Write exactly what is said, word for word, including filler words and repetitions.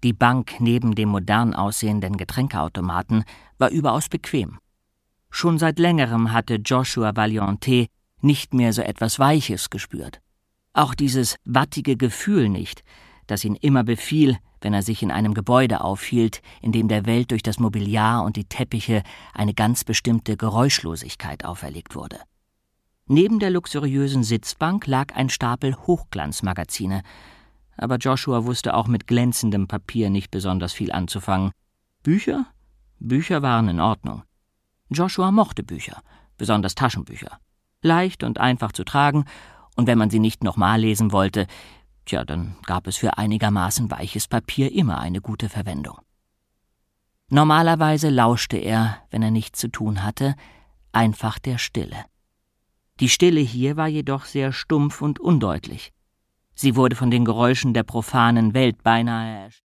Die Bank neben dem modern aussehenden Getränkeautomaten war überaus bequem. Schon seit längerem hatte Joshua Valiente nicht mehr so etwas Weiches gespürt. Auch dieses wattige Gefühl nicht, das ihn immer befiel, wenn er sich in einem Gebäude aufhielt, in dem der Welt durch das Mobiliar und die Teppiche eine ganz bestimmte Geräuschlosigkeit auferlegt wurde. Neben der luxuriösen Sitzbank lag ein Stapel Hochglanzmagazine, aber Joshua wusste auch mit glänzendem Papier nicht besonders viel anzufangen. Bücher? Bücher waren in Ordnung. Joshua mochte Bücher, besonders Taschenbücher. Leicht und einfach zu tragen, und wenn man sie nicht nochmal lesen wollte, tja, dann gab es für einigermaßen weiches Papier immer eine gute Verwendung. Normalerweise lauschte er, wenn er nichts zu tun hatte, einfach der Stille. Die Stille hier war jedoch sehr stumpf und undeutlich. Sie wurde von den Geräuschen der profanen Welt beinahe